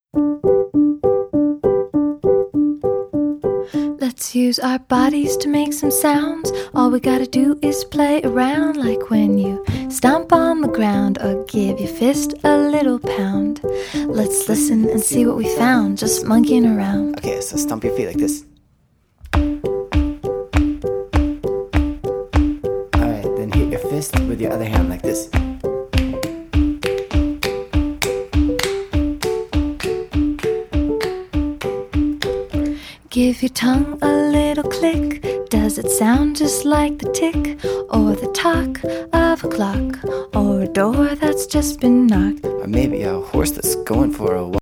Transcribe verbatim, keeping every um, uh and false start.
Let's use our bodies to make some sounds. All we gotta do is play around, like when you stomp on the ground or give your fist a little pound. Let's listen and see what we found, just monkeying around. Okay, so stomp your feet like this. Alright, then hit your fist with your other hand like this. Give your tongue a little click. Does it sound just like the tick or the tock of a clock or a door that's just been knocked? Or maybe a horse that's going for a walk.